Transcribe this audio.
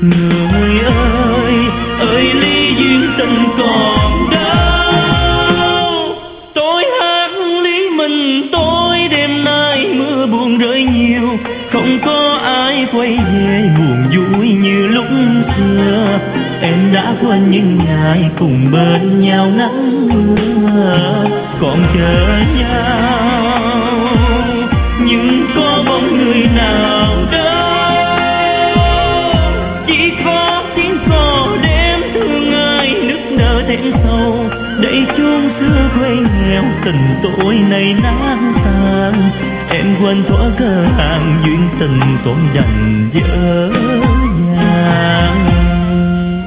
Người ơi ơi ly duyên tình còn đâu. Tôi hát lý mình tôi đêm nay mưa buồn rơi nhiều, không có ai quay về buồn vui như lúc xưa. Em đã quên những ngày cùng bên nhau nắng mưa, còn chờ nhau nhưng có bóng người nào đâu. Chỉ có tiếng cò đêm thương ai nức nở thêm sâu, đẩy chuông xưa quê nghèo tình tôi này nát tan. Em quên thuở cơ hàng duyên tình còn dành dở.